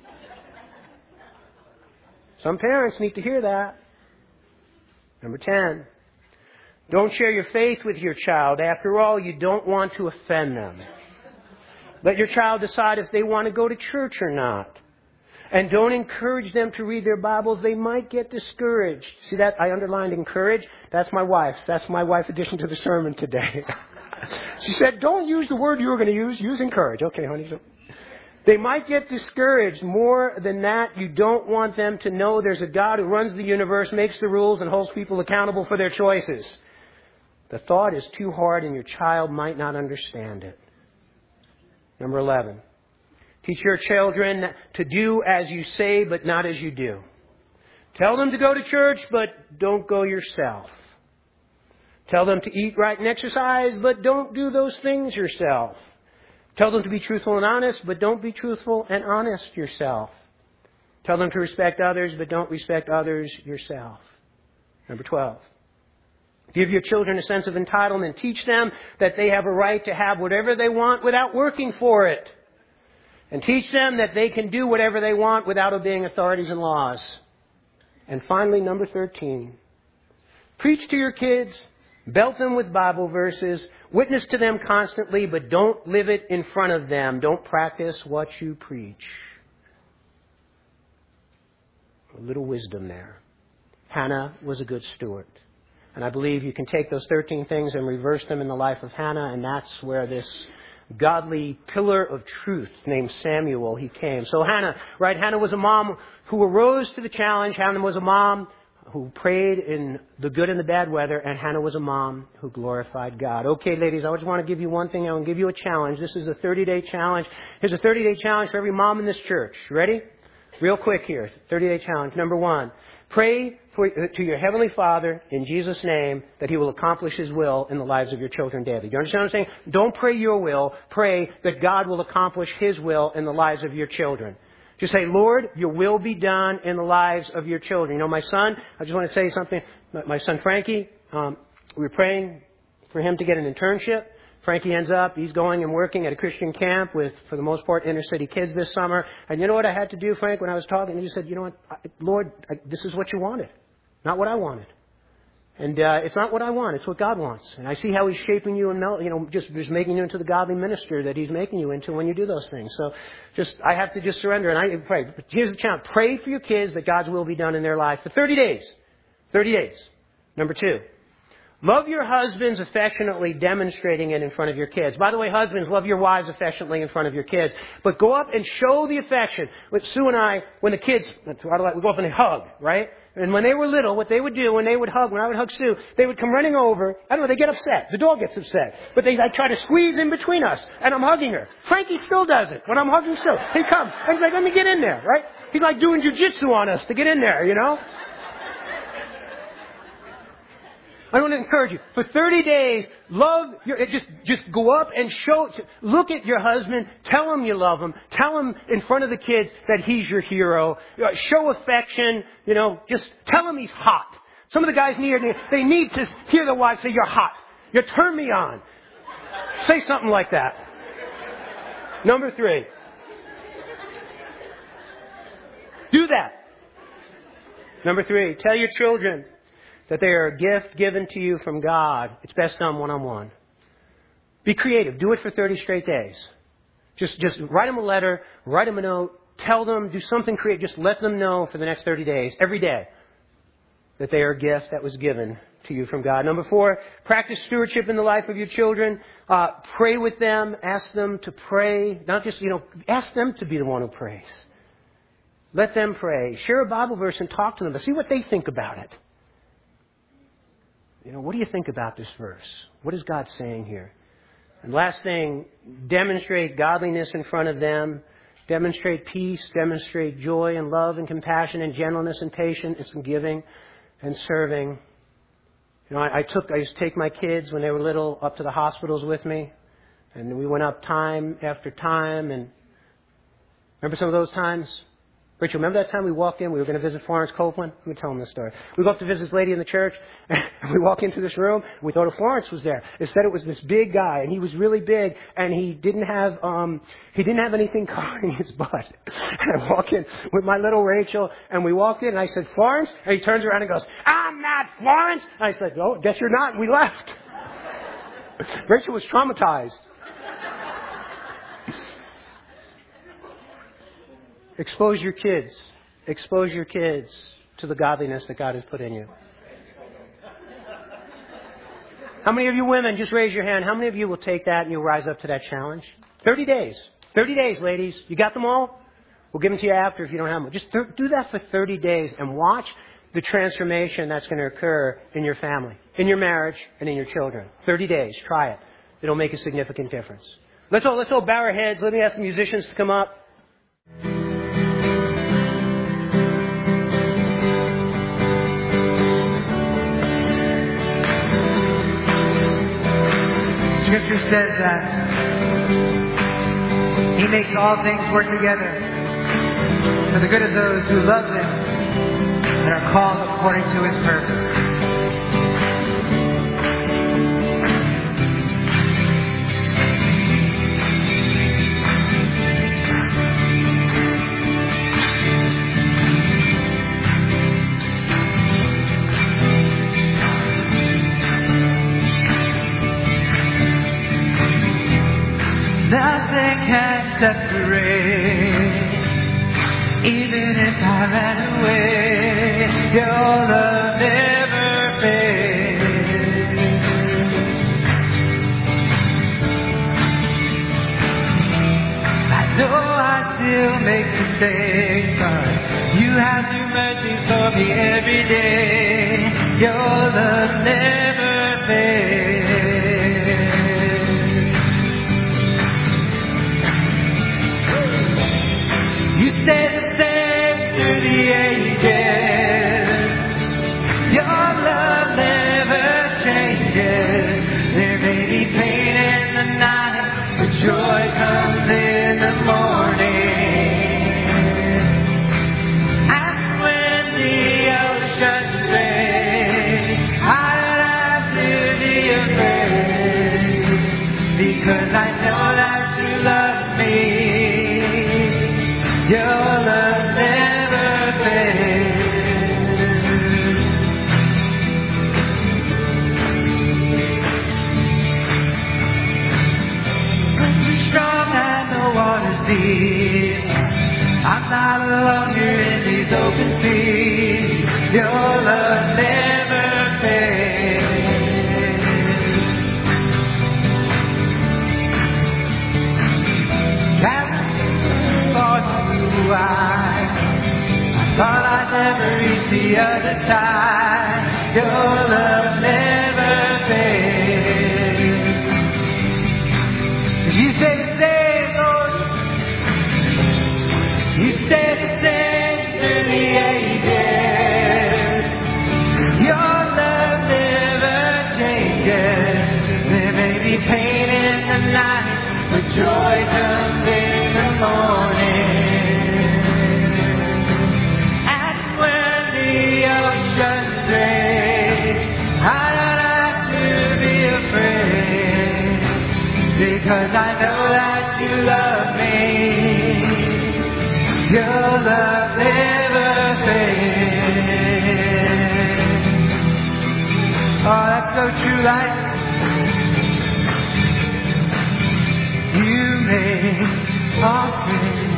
Some parents need to hear that. Number ten. Don't share your faith with your child. After all, you don't want to offend them. Let your child decide if they want to go to church or not. And don't encourage them to read their Bibles. They might get discouraged. See that? I underlined encourage. That's my wife's. That's my wife's addition to the sermon today. She said, don't use the word you were going to use. Use encourage. Okay, honey. So they might get discouraged. More than that, you don't want them to know there's a God who runs the universe, makes the rules, and holds people accountable for their choices. The thought is too hard and your child might not understand it. Number eleven. Teach your children to do as you say, but not as you do. Tell them to go to church, but don't go yourself. Tell them to eat right and exercise, but don't do those things yourself. Tell them to be truthful and honest, but don't be truthful and honest yourself. Tell them to respect others, but don't respect others yourself. Number twelve. Give your children a sense of entitlement. Teach them that they have a right to have whatever they want without working for it. And teach them that they can do whatever they want without obeying authorities and laws. And finally, number thirteen. Preach to your kids. Belt them with Bible verses. Witness to them constantly, but don't live it in front of them. Don't practice what you preach. A little wisdom there. Hannah was a good steward. And I believe you can take those thirteen things and reverse them in the life of Hannah, and that's where this godly pillar of truth named Samuel, he came. So Hannah, right? Hannah was a mom who arose to the challenge. Hannah was a mom who prayed in the good and the bad weather, and Hannah was a mom who glorified God. Okay, ladies, I just want to give you one thing. I want to give you a challenge. This is a thirty-day challenge. Here's a thirty-day challenge for every mom in this church. Ready? Real quick here. thirty-day challenge. Number one. Pray for, to your Heavenly Father in Jesus' name that He will accomplish His will in the lives of your children daily. You understand what I'm saying? Don't pray your will. Pray that God will accomplish His will in the lives of your children. Just say, Lord, your will be done in the lives of your children. You know, my son, I just want to say something. My son Frankie, um, we were praying for him to get an internship. Frankie ends up, he's going and working at a Christian camp with, for the most part, inner city kids this summer. And you know what I had to do, Frank, when I was talking? He said, you know what, I, Lord, I, this is what you wanted, not what I wanted. And uh, it's not what I want, it's what God wants. And I see how He's shaping you and, you know, just, just making you into the godly minister that He's making you into when you do those things. So just, I have to just surrender and I pray. But here's the challenge. Pray for your kids that God's will be done in their life for thirty days. thirty days. Number two. Love your husbands affectionately, demonstrating it in front of your kids. By the way, husbands, love your wives affectionately in front of your kids. But go up and show the affection. With Sue and I, when the kids, we go up and they hug, right? And when they were little, what they would do when they would hug, when I would hug Sue, they would come running over. I don't know, they get upset. The dog gets upset. But they like, try to squeeze in between us. And I'm hugging her. Frankie still does it when I'm hugging Sue. He comes and he's like, let me get in there, right? He's like doing jujitsu on us to get in there, you know? I want to encourage you. For thirty days, love your, just, just go up and show, look at your husband, tell him you love him, tell him in front of the kids that he's your hero, show affection, you know, just tell him he's hot. Some of the guys need, they need to hear their wives say, you're hot. You turn me on. Say something like that. Number three. Do that. Number three, tell your children that they are a gift given to you from God. It's best done one-on-one. Be creative. Do it for thirty straight days. Just, just write them a letter, write them a note, tell them, do something creative. Just let them know for the next thirty days, every day. that they are a gift that was given to you from God. Number four, practice stewardship in the life of your children. Uh, pray with them. Ask them to pray. Not just, you know, ask them to be the one who prays. Let them pray. Share a Bible verse and talk to them. See what they think about it. You know, what do you think about this verse? What is God saying here? And last thing, demonstrate godliness in front of them. Demonstrate peace. Demonstrate joy and love and compassion and gentleness and patience and giving and serving. You know, I, I took, I used to take my kids when they were little up to the hospitals with me. And we went up time after time. And remember some of those times? Rachel, remember that time we walked in? We were going to visit Florence Copeland? Let me tell them this story. We go up to visit this lady in the church, and we walk into this room. We thought Florence was there. Instead, it was this big guy, and he was really big, and he didn't have um, he didn't have anything covering his butt. And I walk in with my little Rachel, and we walked in, and I said, "Florence?" And he turns around and goes, "I'm not Florence." And I said, "Oh, guess you're not." And we left. Rachel was traumatized. Expose your kids. Expose your kids to the godliness that God has put in you. How many of you women, just raise your hand, how many of you will take that and you'll rise up to that challenge? thirty days. thirty days, ladies. You got them all? We'll give them to you after if you don't have them. Just th- do that for thirty days and watch the transformation that's going to occur in your family, in your marriage, and in your children. thirty days. Try it. It'll make a significant difference. Let's all, let's all bow our heads. Let me ask the musicians to come up. Scripture says that He makes all things work together for the good of those who love Him and are called according to His purpose. Nothing can separate. Even if I ran away, your love never fades. I know I still make mistakes, but you have new mercies for me every day. Your love never fades. You stay the same through the ages. Your love never changes. There may be pain in the night, but joy comes in the morning. And when the ocean breaks, I don't have to be afraid, because I know that you love me. Your love never fades. When you're strong and the water's deep, I'm not alone here in these open seas. Your love never fades. I, I thought I'd never reach the other side. Your love never fades. You stay the same, Lord. You stay the same through the ages. Your love never changes. There may be pain in the night, but joy comes in the morning. Because I know that you love me. Your love never fades. Oh, that's so true, right? You make all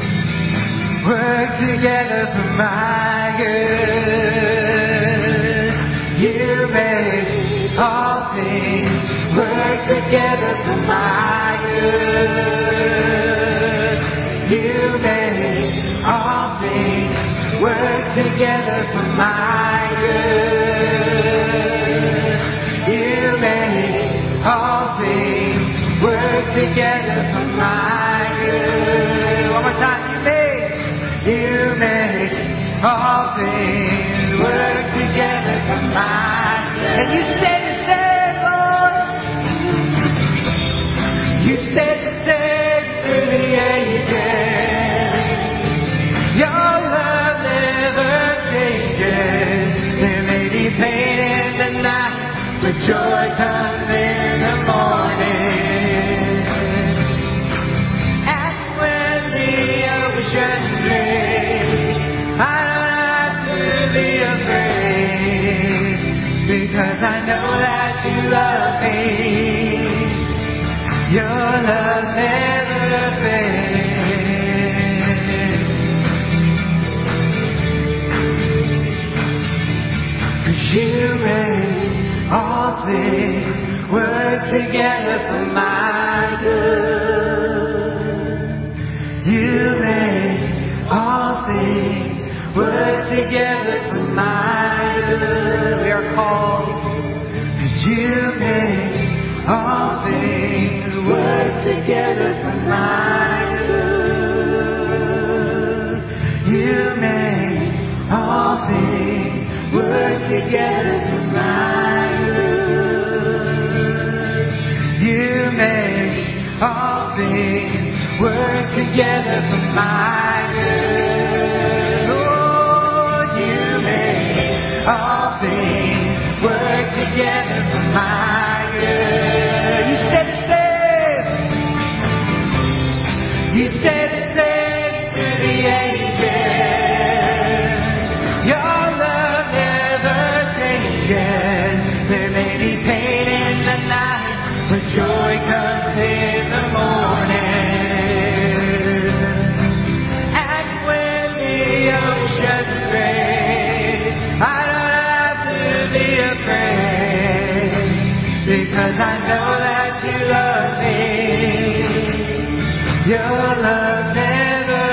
things work together for my good. together for my good. You make all things work together for my good. You make all things work together for my good. One more time. You make, you make all things work together for my good. And you said the same, Lord. You said the same through the ages. Your love never changes. There may be pain in the night, but joy comes in the morning. And when the ocean breaks, I don't have to be afraid, because I know that you love me. Your love never fades. You make all things work together for my good. You make all things work together for my good. We are called. You make all things work together for my good. You make all things work together for my good. You make all things work together for my good. Oh, you make all things work together for my good. You said the same. You said the same through the ages. Your love never changes. There may be pain in the night, but joy comes in the morning. And when the oceans break, I don't have to be afraid, because I know that you love me. Your love never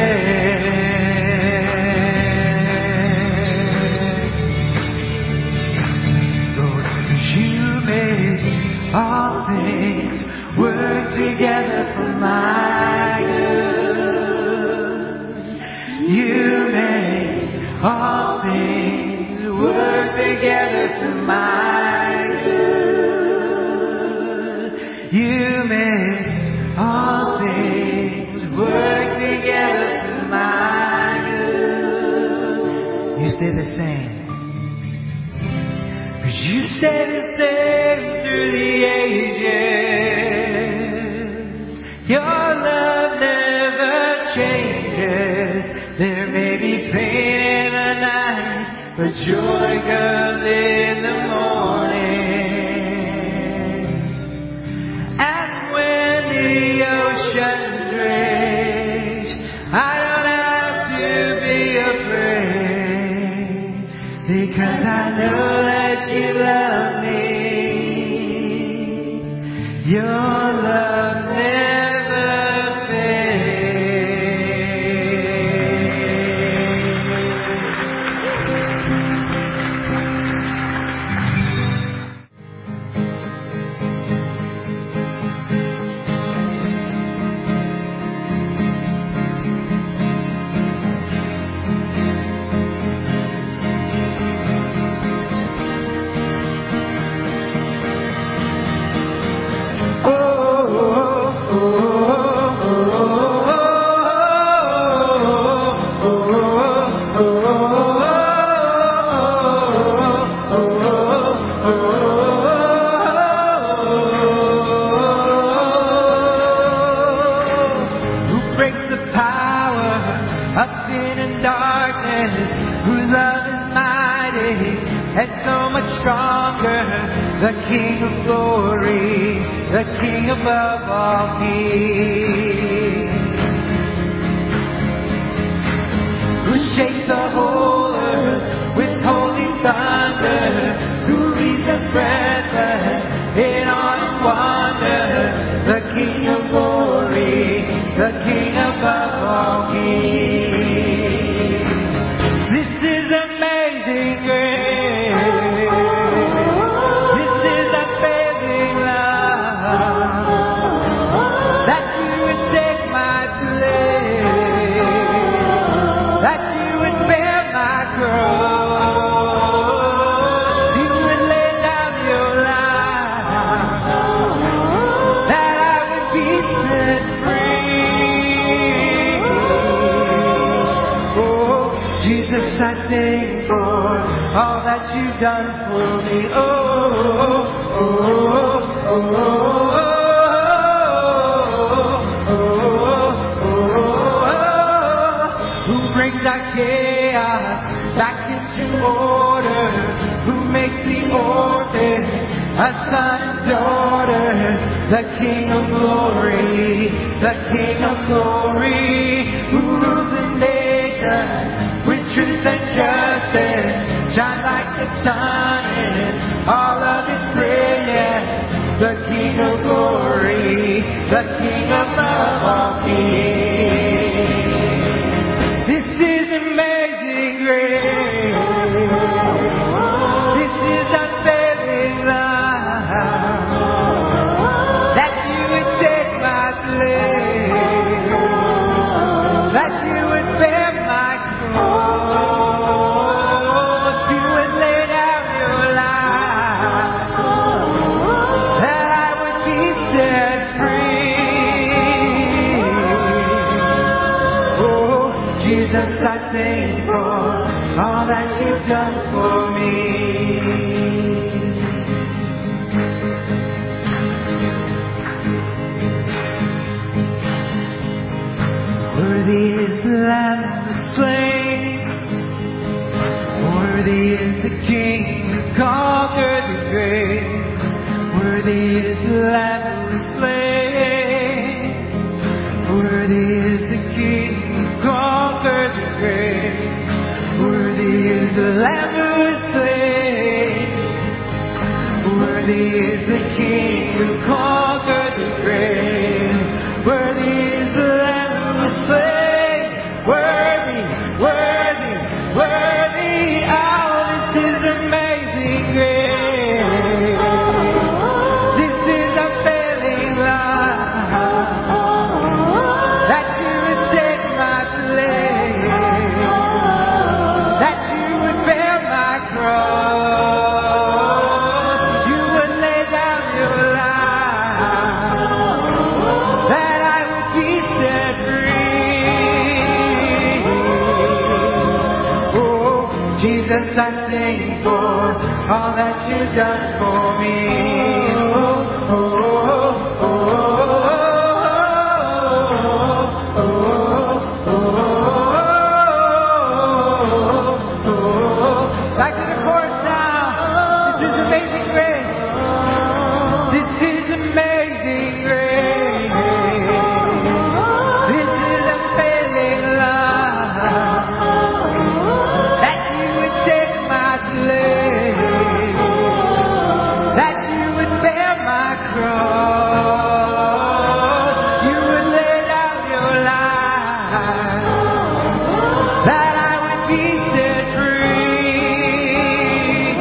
fades. Lord, you make all things work together for my good. You make all things work together for my good. You make all things work together for my good. You stay the same. You stay the same through the ages. Your love never changes. There may be pain in the night, but joy comes in the morning. And when the ocean breaks, I don't have to be afraid, because I know that you love me. Your love never the King of glory, the King above all kings, who shakes the whole earth with holy thunder, who leads the brethren in on one. Jesus, I sing for all that you've done for me. Oh, oh, oh, oh, oh, oh, who brings our chaos back into order, who makes the orphan a son and daughter, the King of glory, the King of glory, who rules the nations with truth and justice, shine like the sun in all of His brilliance, the King of glory, the King of love, all kings. This is amazing grace. This is unfailing love, that you would take my place, that you would bear my cross, you would lay down your life, that I would be set free. Oh, Jesus, I thank you for all that you've done for me. Worthy is the Lamb that was slain, worthy is the King who conquered the grave, worthy is the Lamb that was slain, worthy is the King who conquered the grave, worthy is the Lamb who was slain, worthy is the King who conquered the grave, worthy is the Lamb who was slain, worthy, worthy, worthy. Oh, this is amazing grace. This is unfailing love, that you would take my place, that you would bear my cross, you would lay down your life, that I would be set free. Oh, Jesus, I thank you for all that you've done for me. Oh, oh, oh, oh, oh, oh, oh. Back to the chorus now. This is amazing grace. This is amazing grace. This is unfailing love, that you would take my place, that you would bear my cross, you would lay down your life, that I would be set free.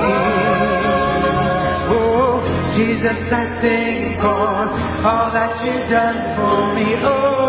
Oh, Jesus, I thank you for all that you've done for me. Oh,